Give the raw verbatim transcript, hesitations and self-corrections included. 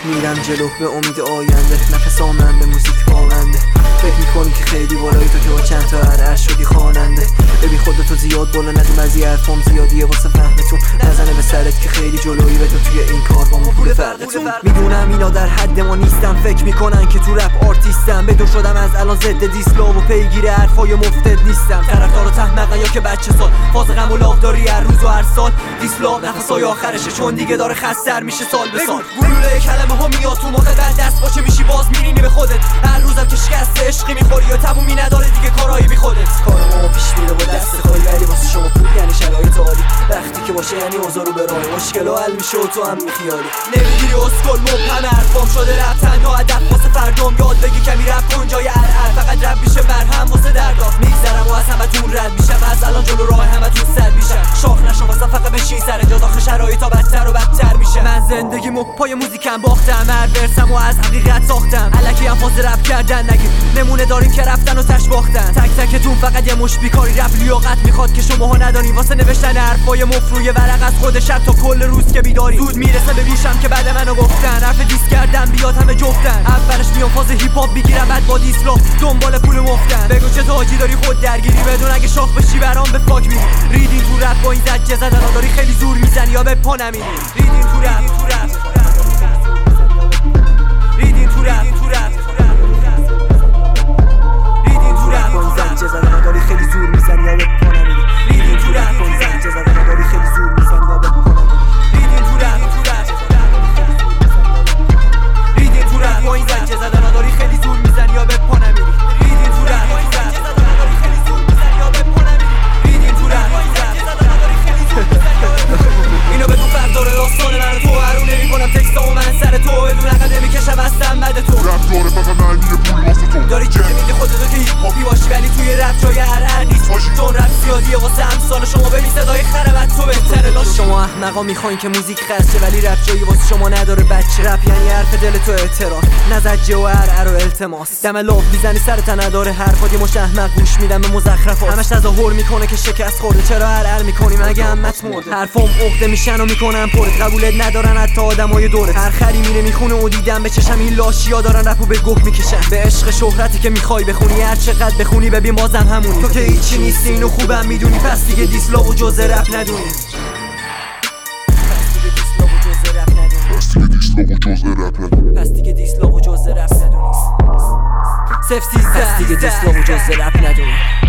میرم جلو به امید آینده، نفس آمن به موزیک پاونده. فکر میکنی که خیلی بالایی تو که با چند تا هر شدی خواننده. ببین خودتو زیاد بالا ندیم، از یه حرفام زیادیه واسه فهمتون. نزنه به سرت که خیلی جلویی، به تو توی این کار با ما پول فرقتون. میدونم اینا در حد ما نیستم، فکر میکنن که تو رپ آرتیستم. بدو شدم از الان ضد دیسلا و پیگیر حرفای مفتد نیستم. طرفدار و تحمقن یا که بچه سال فاز غم و لاوداری هر روز و هر سال. دیسلا نفسای آخرشه چون دیگه داره خستر میشه سال به سال. گلوله کلمه ها میاد تو مخت، بعد دست باشه میشی باز میرینی به خودت. هر روزم که شکست عشقی میخوری یا تمومی نداره دیگه کارایی بی خودت. کار ما پیش میره با دست خالی، ولی واسه شما پول یعنی شرایط عالی. وقتی که باشه یعنی اوضاع رو به راه، مشکل حل میشه و تو هم میخیالی. نمیگیری اسکل مبهم، حرفام شده رپ تنها هدف واسه فردام. یاد بگی کمی رپ کن جای ار فقط رپ میشه مرهم واسه دردا. میگذرم و از همتون رد میشم، از الان جلو راه همتون سد میشم. شاخ نشم واسه فقط بشین سر جا، داخل شرایطا بدتر و بدتر میشه. من زندگیمو پای موزیکم باختم، هر ورسمو از حقیقت ساختم. الکی هم فاز رپ کردن نگید، نمونه داریم که رفتن و تش باختن. تک تکتون فقط یه مش بیکاری، رپ لیاقت میخواد که شماها ندارین واسه نوشتن حرفای مفروی ورق از خود شب تا کل روز که بیداری. زود میرسه به بیشم که بعد منو گفتن، حرف دیس کردن بیاد همه جفتن. اولش میام فاز هیپ هاپ میگیرم، بعد با دیسلا دنبال پول مفتن. بگو چه تاجی داری خود درگیری، بدون اگه شاخ بشی برام به فاک میری. ریدین تو رپ با این زجه زدن داری خیلی زور میزنی یا به پا نمیری. ریدین تو رپ ریدین تو رپ ریدین تو رپ با این زجه زدن داری خیلی زور میزنی یا به پا نمیری. ریدین تو رپ با این زجه زدن داری خیلی زور میزنی یا به پا نمیری. ریدین تو رپ ریدین تو رپ با این زجه زدن داری خیلی زور میزنی یا به پا نمیری. ریدین تو رپ با این زجه زدن داری خیلی زور میزنی یا به پا نمیری. ریدین تو رپ با این زجه زدن داری خیلی زور میزنی. اینو به تو فردار داستان من تو هرون نمی‌کنم تکستامو من سر تو، بدون عقد نمی‌کشم از بعد تو. رپ داره فقط معنی پول واسه تو. داری که میگی خودتو که هیپ هاپی باشی، ولی توی رپ جای هر هر نیست باشی. چون رپ زیادیه واسه امثال شما، ببین صدای خربت تو بهتره لاش. شما احمقا میخواین که موزیک خرچه، ولی رپ جایی واسه شما نداره بچه. رپ یعنی حرف دل تو اعتراض، نزجه و هر و التماس. دم لاف میزنی سرت نداره حرفات، یه مش احمق گوش میدم به مزخرفات. همش تظاهر میکنه که شکست خورده، چرا هر هر میکنی مگه همت مرده. حرفام عقده میشن و میکنن پرت، قبولت ندارن حتی آدمای دورت. هر خری میره میخونه و دیدم به چشم این لاشیا دارن رپو به گوه میکشن. به عشق شهرتی که میخوای بخونی، هر چقدر بخونی ببین بازم همونی. تو که هیچی نیستی اینو خوبم میدونی، پس دیگه دیسلا و جز رپ ندونی. پس دیگه دیسلا و جز رپ ندونی. پس دیگه دیسلا و جز رپ ندونی. صفر سیزده. پس دیگه دیسلا و جز رپ ندونی.